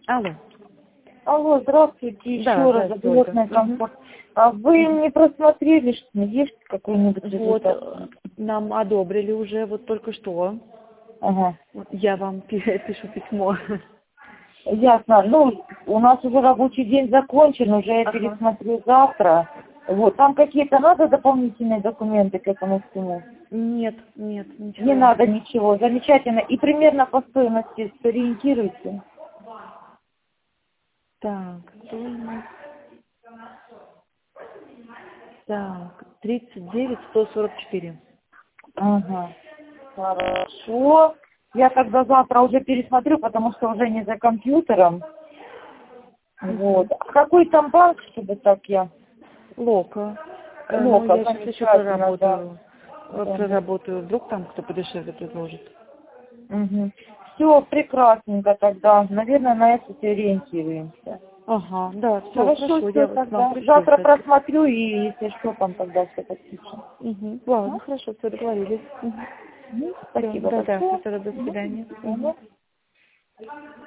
Алло. Алло, здравствуйте, Да, еще раз, здравствуйте, Заболотная Ольга. комфорт. А вы не просмотрели, что есть какой-нибудь Вот, результат? нам одобрили уже, вот только что. Ага, Вот я вам пишу письмо. ясно. Ну, у нас уже рабочий день закончен, уже я Ага. пересмотрю завтра. Вот, там какие-то надо дополнительные документы к этому всему? Нет, ничего. Не надо ничего, замечательно. И примерно по стоимости сориентируйте. Так, стоимость. Так, 39 144. Ага, хорошо. Я тогда завтра уже пересмотрю, потому что уже не за компьютером. Вот. А какой там банк, чтобы так я? Лока. Ну, Лока, я сейчас еще замечательно, да. проработаю. Вдруг там кто подешевле предложит. Угу. Все, прекрасненько тогда. Наверное, на это ориентируемся. Ага, да, все, Хорошо, хорошо, все я вас к вам тогда. пришлю, Завтра кстати. просмотрю и если что, там тогда все подпишем. Ладно, хорошо, все, договорились. Все, Спасибо да, большое. все, тогда до свидания. Ага.